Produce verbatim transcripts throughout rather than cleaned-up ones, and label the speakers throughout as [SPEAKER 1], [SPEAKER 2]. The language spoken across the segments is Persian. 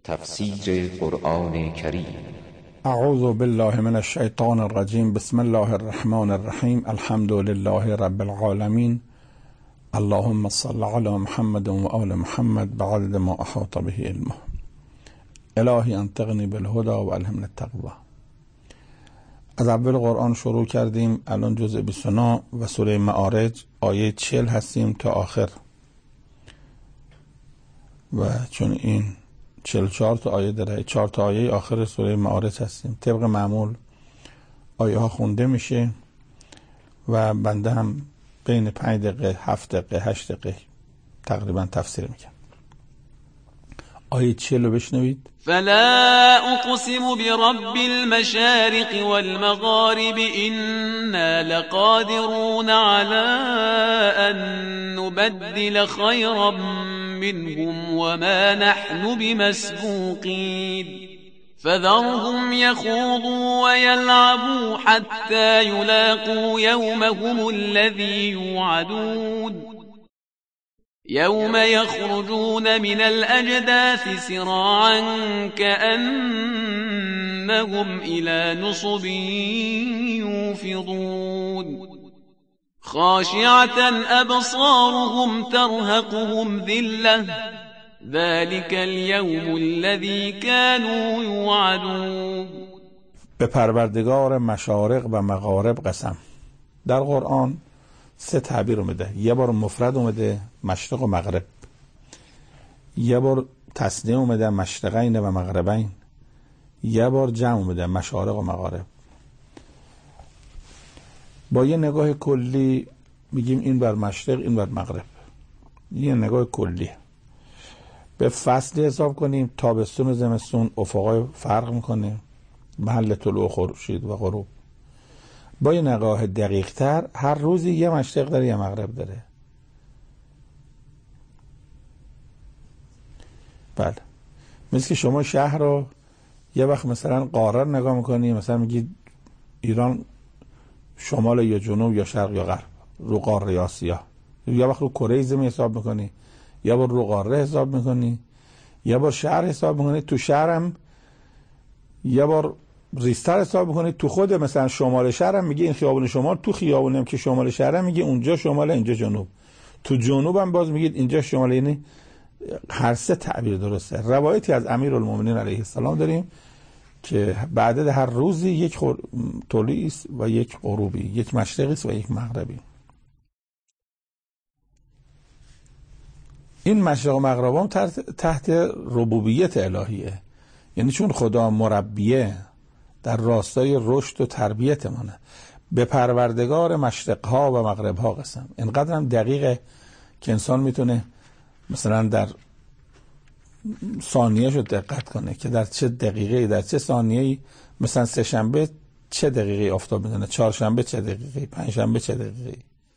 [SPEAKER 1] تفسیر قرآن کریم.
[SPEAKER 2] اعوذ بالله من الشیطان الرجیم. بسم الله الرحمن الرحیم. الحمد لله رب العالمین. اللهم صل علی محمد و آل محمد بعدد ما احاط به علمه. الهی انطقنی بالهدى و الهمنی التقوی. از اول قرآن شروع کردیم. الان جزء بیست و نه و سوره معارج آیه چهل هستیم تا آخر، و چون این چهل و چهار تا آیه داره، چهار تا آیه آخر سوره معارج هستیم. طبق معمول آیه ها خونده میشه و بنده هم بین پنج دقیقه، هفت دقیقه، هشت دقیقه تقریبا تفسیر میکنم. آیه چهل رو بشنوید.
[SPEAKER 3] فلا اقسم برب المشارق والمغارب إنا لقادرون على أن نبدل خيرا منهم وما نحن بمسبوقين فذرهم يخوضوا ويلعبوا حتى يلاقوا يومهم الذي يوعدون يوم يخرجون من الأجداث سراعا كأنهم إلى نصب يوفضون خاشعة أبصارهم ترهقهم ذلة ذلك اليوم الذي كانوا يوعدون.
[SPEAKER 2] به پروردگار مشارق و مغارب قسم. در قرآن سه تعبیر اومده. یه بار مفرد اومده، مشرق و مغرب. یه بار تثنیه اومده، مشرقین و مغربین. یه بار جمع اومده، مشارق و مغارب. با یه نگاه کلی میگیم این بر مشرق، این بر مغرب. یه نگاه کلی. به فصل حساب کنیم، تابستون و زمستون افقای فرق میکنه، محل طلوع خورشید و غروب. با یه نگاه دقیق تر هر روزی یه مشرق داره یه مغرب داره. بله، مثل که شما شهر رو یه وقت مثلا قاره نگاه میکنی، مثلا میگی ایران شمال یا جنوب یا شرق یا غرب، رو قاره آسیا. یه وقت رو کره زمین حساب میکنی، یا بار رو قاره حساب میکنی، یا بار شهر حساب میکنی. تو شهرم یه بار ریستر حساب میکنی. تو خود مثلا شمال شهرم میگه این خیابون شمال، تو خیابونم که شمال شهرم میگه اونجا شمال اینجا جنوب، تو جنوبم باز میگید اینجا شمال. یعنی هر سه تعبیر درسته. روایتی از امیرالمومنین علیه السلام داریم که بعد هر روزی یک خور... طلوعی است و یک غروبی، یک مشرقی است و یک مغربی. این مشرق و مغرب هم تحت ربوبیت الهیه، یعنی چون خدا مربیه در راستای رشد و تربیت منه. به پروردگار مشرقها و مغربها قسم. اینقدر هم دقیقه که انسان میتونه مثلا در ثانیه شو دقت کنه که در چه دقیقه، در چه ثانیه‌ای، مثلا سه شنبه چه دقیقه آفتاب میزنه، چهار شنبه چه دقیقه، پنج شنبه چه دقیقه.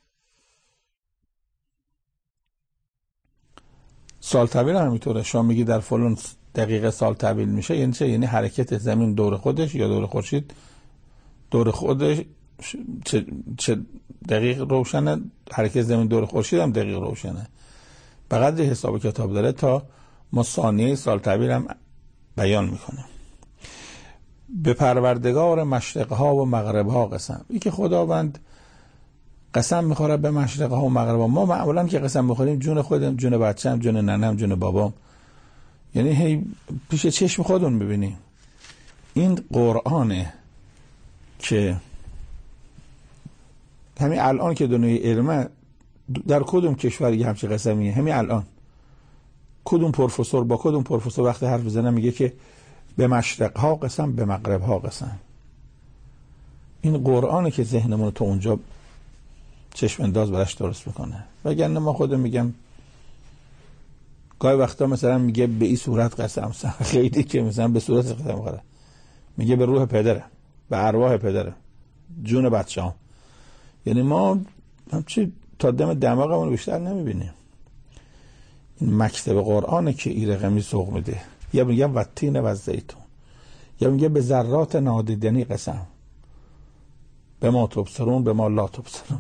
[SPEAKER 2] سال تبیل هم میتونه. شما میگی در فلان دقیقه سال تبیل میشه، یعنی چه؟ یعنی حرکت زمین دور خودش یا دور خورشید دور خودش چه, چه دقیق روشنه، حرکت زمین دور خورشید هم دقیق روشنه. به قدر حساب کتاب داره تا ما ثانیه سال تبیل هم بیان میکنه. به پروردگار مشرقها و مغربها قسم. این که خداوند قسم میخوره به مشرقها و مغربها. ما معمولا که قسم میخوریم جون خودم، جون بچه‌م، جون ننم، جون بابام، یعنی هی پیش چشم خودمون میبینیم. این قرآنه که همین الان که دنیای علمه در کدوم کشوری همچه قسمیه؟ همین الان کدوم پروفسور با کدوم پروفسور وقتی حرف بزنه میگه که به مشرقها قسم، به مغربها قسم. این قرآنه که ذهنمون تو اونجا چشم انداز براش درست میکنه. وگرنه ما خودم میگم گاهی وقتا مثلا میگه به این صورت قسم، خیلی که مثلا به صورت قسم میخوره، میگه به روح پدره، به ارواح پدره، جون بچه‌ام. یعنی ما همچی تا دم دماغمون بیشتر نمیبینیم. این مکتب قرآنه که این رقمی سوق میده. یا میگه والتین و الزیتون، یا میگه به ذرات نادیدنی قسم، به ما تبصرون به ما لا تبصرون.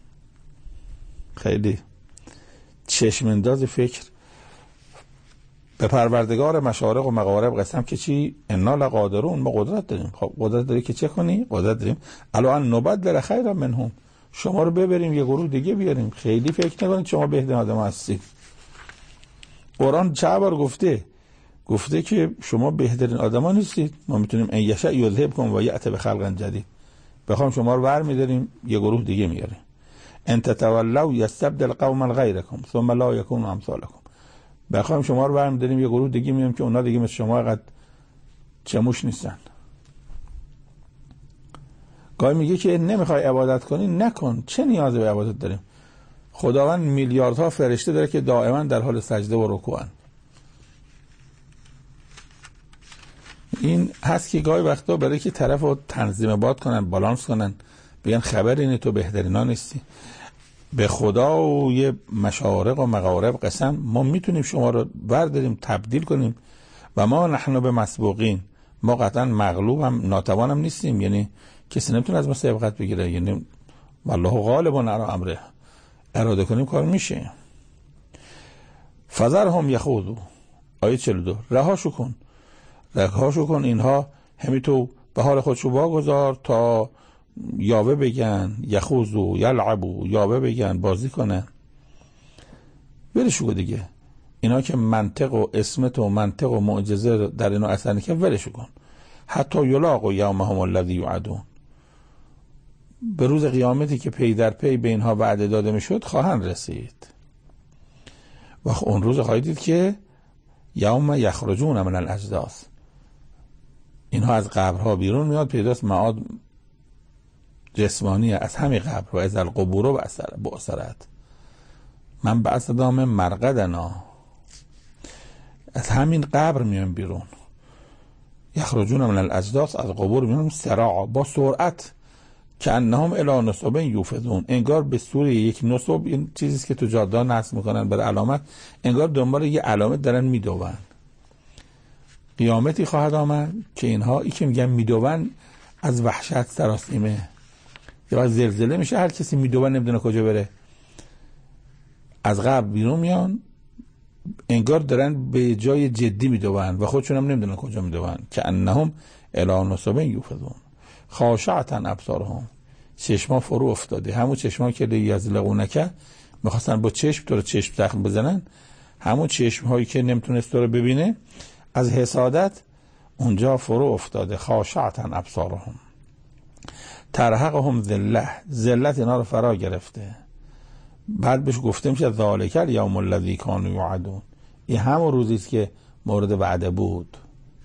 [SPEAKER 2] خیلی چشم انداز فکر به پروردگار مشارق و مغارب قسم که چی؟ انا لقادرون، ما قدرت داریم. خب قدرت داری که چه کنی؟ قدرت داریم الان نبدل خیرا منهم، شما رو ببریم یه گروه دیگه بیاریم. خیلی فکر نکنید شما بهترین آدم هستید. قرآن چند بار گفته گفته که شما بهترین آدما نیستید. ما میتونیم ان یشاء یذهبکم و یأتی بخلق جدید، بخوام شما رو ور می‌داریم یه گروه دیگه میاریم. ان تتولوا یستبدل قوما غیرکم ثم لا یکونوا امثالکم، بخوام شما رو ور می‌داریم یه گروه دیگه میاریم که اونا دیگه مثل شما قد چموش نیستن. گاهی میگه که نمیخوای عبادت کنی نکن، چه نیازی به عبادت داریم؟ خداوند میلیاردها فرشته داره که دائما در حال سجده و رکوعن. این هست که گاهی وقتا برای که طرف رو تنظیم باد کنن، بالانس کنن، بگن خبر اینه تو بهترینا نیستی. به خدا و یه مشارق و مغارب قسم ما میتونیم شما رو برداریم تبدیل کنیم و ما نحن به مسبوقین، ما قطعا مغلوب هم ناتوان هم نیستیم، یعنی کسی نمیتونه از ما سبقت بگیره، یعنی والله غالب علی امره، اراده کنیم کار میشه. فذرهم یخوضوا، آیه چهل و دو، رهاشو کن رهاشو کن اینها همین تو به حال خودشو واگذار تا یاوه بگن، یخوضوا یلعبوا، یاوه بگن، بازی کنن، ولشو دیگه. اینا که منطق و اسمت و منطق و معجزه در اینا اثر نکنه ولشو کن. حتی یلاقوا یومهم الذی یوعدون، به روز قیامتی که پی در پی به اینها وعده داده میشد خواهند رسید. و اون روز خواهید دید که یوم یخرجون من الاجداث، اینها از قبرها بیرون میاد، پیداست معاد جسمانی از همین قبر و از القبور و بعثرت من بعث دام مرقدنا، از همین قبر میان بیرون. یخرجون من الاجداث، از قبور میان سراع، با سرعت، که انهم الی نصب یوفضون، انگار به صورت یک نصب، این چیزی که تو جاده نصب میکنن برای علامت، انگار دنبال یه علامت دارن میدوون. قیامتی خواهد آمد که اینها ای که میگن میدوون از وحشت سراسیمه، یا زلزله میشه، هر کسی میدوون نمیدونه کجا بره، از قبر بیرون میان، انگار دارن به جای جدی میدوون و خودشون هم نمیدونن کجا میدوون. که انهم الی نصب یوفضون خاشعتن ابصارهم، چشما فرو افتاده، همون چشما که لیزلقونک میخواستن با چشم تو رو چشم زخم بزنن، همون چشم هایی که نمیتونست تو رو ببینه از حسادت اونجا فرو افتاده. خاشعتن ابصارهم ترهقهم ذله، ذلت اینا رو فرا گرفته. بعد بهش گفته میشه ذالک الیوم الذی کانوا یوعدون، این همون روزی است که مورد وعده بود.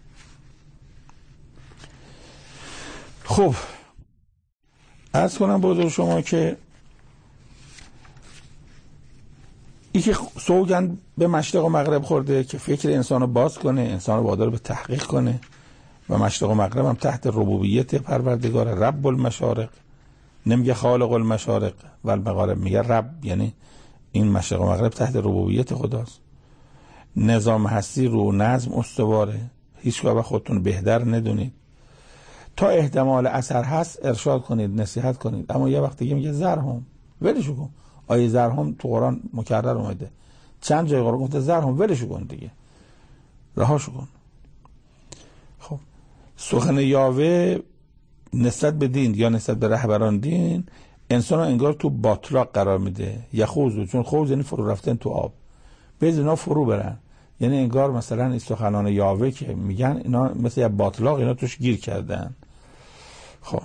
[SPEAKER 2] خب عرض کنم بزرگ شما که ای که سوگند به مشرق و مغرب خورده که فکر انسان رو باز کنه، انسان رو وادار به تحقیق کنه، و مشرق و مغرب هم تحت ربوبیت پروردگار رب المشارق، نمیگه خالق المشارق و المغارب، میگه رب، یعنی این مشرق و مغرب تحت ربوبیت خداست. نظام هستی رو نظم استواره، هیچگاه خودتون بهتر ندونید. تا احتمال اثر هست ارشاد کنید، نصیحت کنید، اما یه وقت دیگه میگه زرهم، ولشو کن. آیه زرهم تو قرآن مکرر اومده، چند جای قرآن گفته زرهم، ولشو کن دیگه، رهاشو کن. خب سخن یاوه نسبت به دین یا نسبت به رهبران دین انسان ها انگار تو باطلاق قرار میده. یخوضوا، چون خوض یعنی فرو رفتن تو آب، بیز اینا فرو برن، یعنی انگار مثلا این سخنان یاوه که میگن اینا مثل یه باطلاق، اینا توش گیر کردن. خب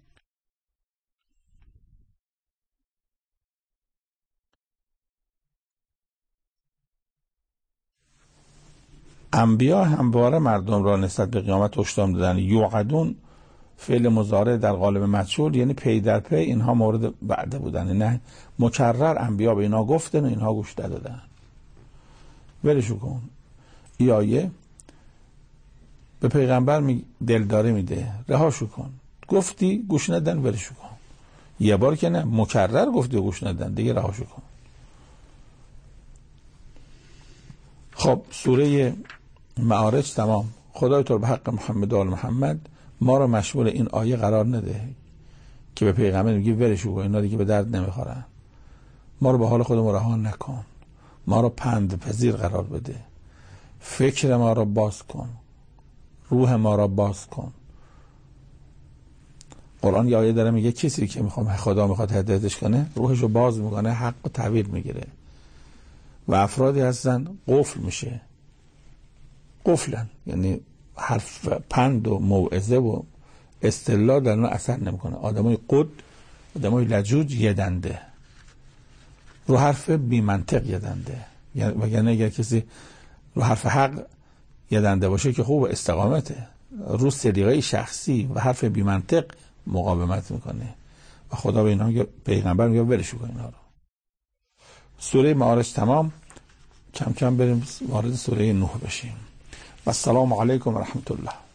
[SPEAKER 2] انبیا همواره مردم را نسبت به قیامت هشدار دادن. یوعدون فعل مضارع در قالب مجهول، یعنی پی در پی اینها مورد وعده بودن، نه مکرر انبیا به اینا گفتن و اینها گوش ندادن. ولشو کن. ای آیه به پیغمبر می دلداری میده، رهاشو کن. گفتی گوش ندن، ولشو کن. یه بار که نه، مکرر گفتی گوش ندن، دیگه رهاشو کن. خب سوره معارج تمام. خدای تو به حق محمد و آل محمد ما رو مشمول این آیه قرار نده که به پیغمبر میگی ولشو کن، اینا دیگه به درد نمیخورن. ما رو به حال خودمون رها نکن، ما رو پند پذیر قرار بده. فکر ما را باز کن، روح ما را باز کن. قرآن یه آیه داره میگه کسی که میخوام خدا میخواد هدایتش کنه روحش رو باز میکنه، حق و تعبیر میگیره. و افرادی هستن قفل میشه، قفلن، یعنی حرف پند و موعظه و استدلال در اون اثر نمیکنه. آدمای قد، آدمای لجوج یه دنده، رو حرف بی منطق یه دنده. وگرنه اگر کسی رو حرف حق یه دنده باشه که خوب استقامته، رو سلیقه شخصی و حرف بی منطق مقاومت میکنه و خدا به اینا پیغمبر میگه برش کن اینا رو. سوره معارج تمام، کم کم بریم وارد سوره نوح بشیم. و السلام علیکم و رحمت الله.